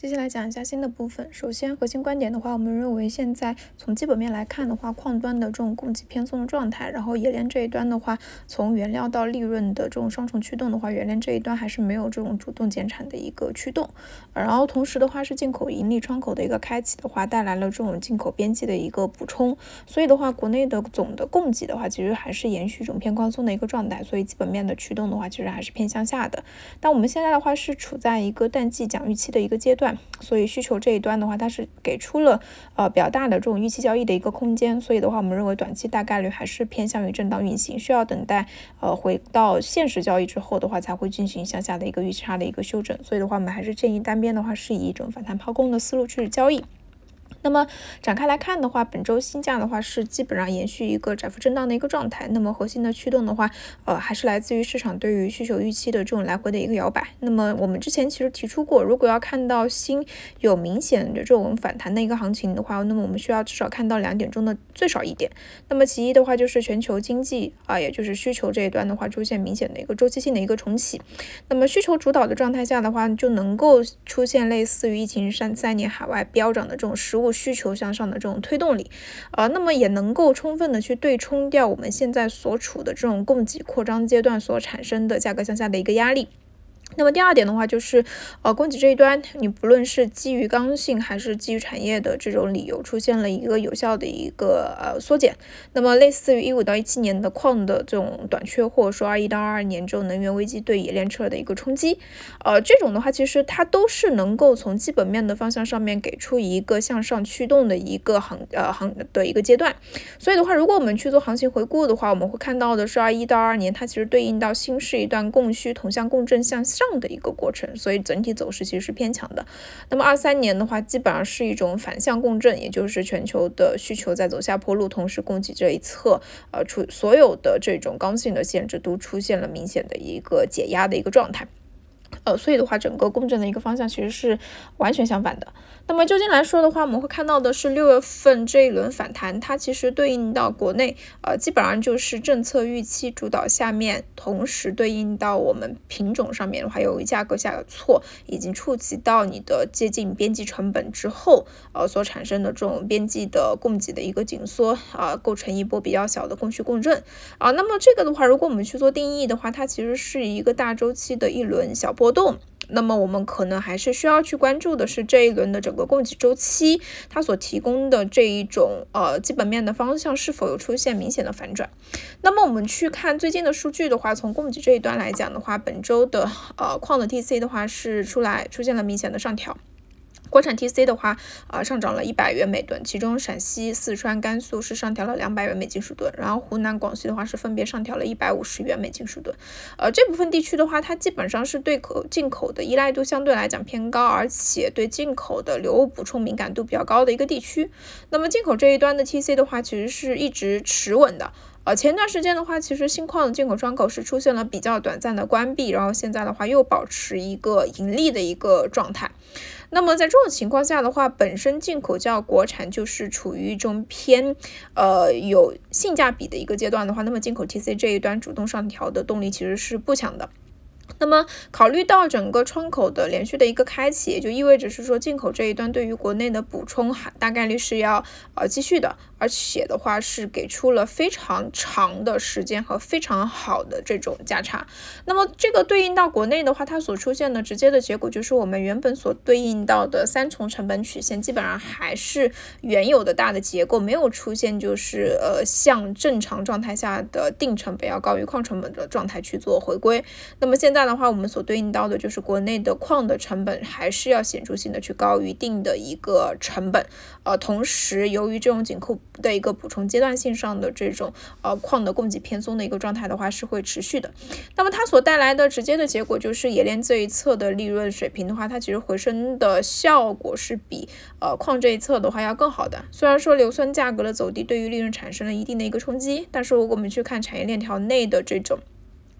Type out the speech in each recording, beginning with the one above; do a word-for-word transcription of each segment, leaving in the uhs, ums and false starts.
接下来讲一下新的部分。首先，核心观点的话，我们认为现在从基本面来看的话，矿端的这种供给偏松的状态，然后冶炼这一端的话，从原料到利润的这种双重驱动的话，冶炼这一端还是没有这种主动减产的一个驱动。然后同时的话，是进口盈利窗口的一个开启的话，带来了这种进口边际的一个补充。所以的话，国内的总的供给的话，其实还是延续一种偏宽松的一个状态，所以基本面的驱动的话，其实还是偏向下的。但我们现在的话是处在一个淡季讲预期的一个阶段。所以需求这一端的话，它是给出了呃比较大的这种预期交易的一个空间，所以的话，我们认为短期大概率还是偏向于震荡运行，需要等待呃回到现实交易之后的话，才会进行向下的一个预期差的一个修正。所以的话，我们还是建议单边的话是以一种反弹抛空的思路去交易。那么展开来看的话，本周新价的话是基本上延续一个窄幅震荡的一个状态。那么核心的驱动的话，呃，还是来自于市场对于需求预期的这种来回的一个摇摆。那么我们之前其实提出过，如果要看到新有明显的这种反弹的一个行情的话，那么我们需要至少看到两点中的最少一点。那么其一的话就是全球经济啊、呃，也就是需求这一端的话出现明显的一个周期性的一个重启。那么需求主导的状态下的话，就能够出现类似于疫情三三年海外飙涨的这种实物需求向上的这种推动力，呃，那么也能够充分的去对冲掉我们现在所处的这种供给扩张阶段所产生的价格向下的一个压力。那么第二点的话就是，呃，供给这一端，你不论是基于刚性还是基于产业的这种理由，出现了一个有效的一个呃缩减。那么类似于一五到一七年的矿的这种短缺，或者说二一到二二年这种能源危机对冶炼车的一个冲击，呃，这种的话其实它都是能够从基本面的方向上面给出一个向上驱动的一个行呃行的一个阶段。所以的话，如果我们去做行情回顾的话，我们会看到的是二一到二二年它其实对应到新是一段供需同向共振向上的一个过程，所以整体走势其实是偏强的。那么二三年的话，基本上是一种反向共振，也就是全球的需求在走下坡路，同时供给这一侧，呃，出所有的这种刚性的限制都出现了明显的一个解压的一个状态。呃，所以的话，整个共振的一个方向其实是完全相反的。那么究竟来说的话，我们会看到的是六月份这一轮反弹，它其实对应到国内，呃，基本上就是政策预期主导下面，同时对应到我们品种上面的话，由于价格下挫，已经触及到你的接近边际成本之后，呃，所产生的这种边际的供给的一个紧缩，啊、呃，构成一波比较小的供需共振，啊、呃，那么这个的话，如果我们去做定义的话，它其实是一个大周期的一轮小波动。那么我们可能还是需要去关注的是这一轮的整个供给周期，它所提供的这一种呃基本面的方向是否有出现明显的反转。那么我们去看最近的数据的话，从供给这一端来讲的话，本周的呃矿的 T C 的话是出来出现了明显的上调。国产 T C 的话，呃，上涨了一百元每吨，其中陕西、四川、甘肃是上调了两百元每斤数吨，然后湖南、广西的话是分别上调了一百五十元每斤数吨。呃，这部分地区的话，它基本上是对口进口的依赖度相对来讲偏高，而且对进口的流物补充敏感度比较高的一个地区。那么进口这一端的 T C 的话，其实是一直持稳的。呃，前段时间的话，其实新矿的进口窗口是出现了比较短暂的关闭，然后现在的话又保持一个盈利的一个状态。那么在这种情况下的话，本身进口较国产就是处于一种偏呃有性价比的一个阶段的话，那么进口 T C 这一端主动上调的动力其实是不强的。那么考虑到整个窗口的连续的一个开启，也就意味着是说进口这一端对于国内的补充大概率是要呃继续的，而且的话是给出了非常长的时间和非常好的这种价差。那么这个对应到国内的话，它所出现的直接的结果就是我们原本所对应到的三重成本曲线基本上还是原有的大的结构，没有出现就是呃像正常状态下的定成本要高于矿成本的状态去做回归。那么现在的话，我们所对应到的就是国内的矿的成本还是要显著性的去高于定的一个成本，呃，同时由于这种紧扣的一个补充阶段性上的这种呃矿的供给偏松的一个状态的话是会持续的。那么它所带来的直接的结果就是冶炼这一侧的利润水平的话，它其实回升的效果是比呃矿这一侧的话要更好的。虽然说硫酸价格的走低对于利润产生了一定的一个冲击，但是如果我们去看产业链条内的这种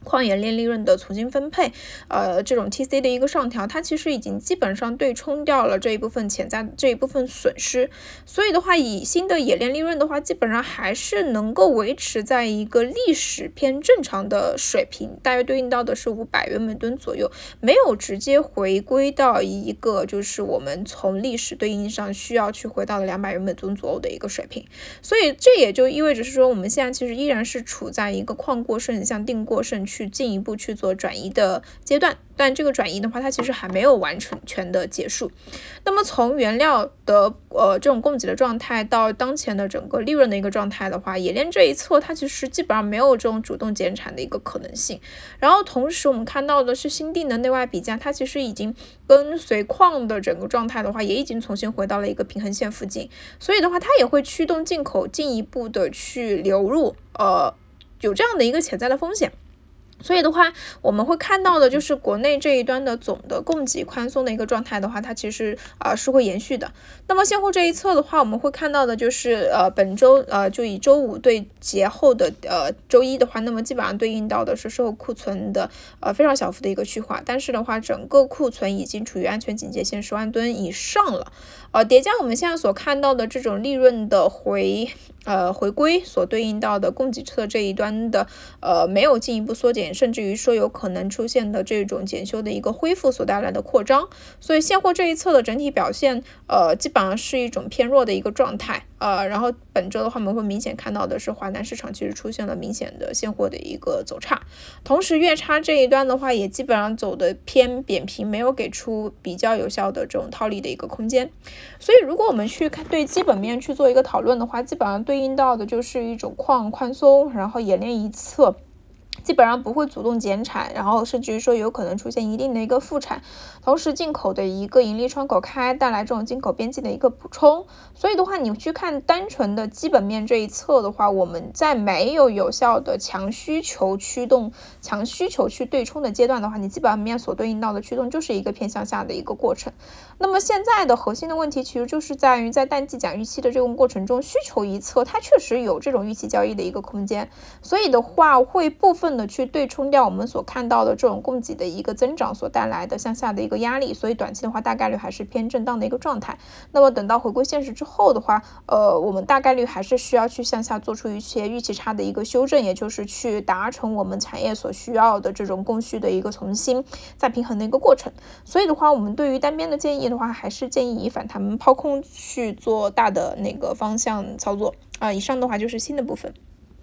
矿冶炼利润的重新分配，呃，这种 T C 的一个上调，它其实已经基本上对冲掉了这一部分潜在这一部分损失，所以的话，以新的冶炼利润的话，基本上还是能够维持在一个历史偏正常的水平，大约对应到的是五百元每吨左右，没有直接回归到一个就是我们从历史对应上需要去回到两百元每吨左右的一个水平，所以这也就意味着是说，我们现在其实依然是处在一个矿过剩向定过剩去进一步去做转移的阶段，但这个转移的话，它其实还没有完全的结束。那么从原料的呃这种供给的状态到当前的整个利润的一个状态的话，冶炼这一侧它其实基本上没有这种主动减产的一个可能性。然后同时我们看到的是新地的内外比价，它其实已经跟随矿的整个状态的话，也已经重新回到了一个平衡线附近，所以的话，它也会驱动进口进一步的去流入，呃，有这样的一个潜在的风险。所以的话，我们会看到的就是国内这一端的总的供给宽松的一个状态的话，它其实啊、呃、是会延续的。那么现货这一侧的话，我们会看到的就是呃本周呃就以周五对节后的呃周一的话，那么基本上对应到的是售后库存的呃非常小幅的一个去化，但是的话，整个库存已经处于安全警戒线十万吨以上了。呃，叠加我们现在所看到的这种利润的回呃回归所对应到的供给侧这一端的呃没有进一步缩减，甚至于说有可能出现的这种检修的一个恢复所带来的扩张，所以现货这一侧的整体表现呃基本上是一种偏弱的一个状态。呃，然后本周的话，我们会明显看到的是华南市场其实出现了明显的现货的一个走差，同时月差这一端的话也基本上走的偏扁平，没有给出比较有效的这种套利的一个空间。所以如果我们去看对基本面去做一个讨论的话，基本上对应到的就是一种矿宽松，然后冶炼一侧基本上不会主动减产，然后甚至于说有可能出现一定的一个复产，同时进口的一个盈利窗口开，带来这种进口边际的一个补充。所以的话，你去看单纯的基本面这一侧的话，我们在没有有效的强需求驱动、强需求去对冲的阶段的话，你基本面所对应到的驱动就是一个偏向下的一个过程。那么现在的核心的问题其实就是在于在淡季讲预期的这种过程中，需求一侧它确实有这种预期交易的一个空间，所以的话会部分的去对冲掉我们所看到的这种供给的一个增长所带来的向下的一个压力，所以短期的话大概率还是偏震荡的一个状态。那么等到回归现实之后的话，呃，我们大概率还是需要去向下做出一些预期差的一个修正，也就是去达成我们产业所需要的这种供需的一个重新再平衡的一个过程。所以的话，我们对于单边的建议的话，还是建议以反弹抛空去做大的那个方向操作啊、呃。以上的话就是新的部分。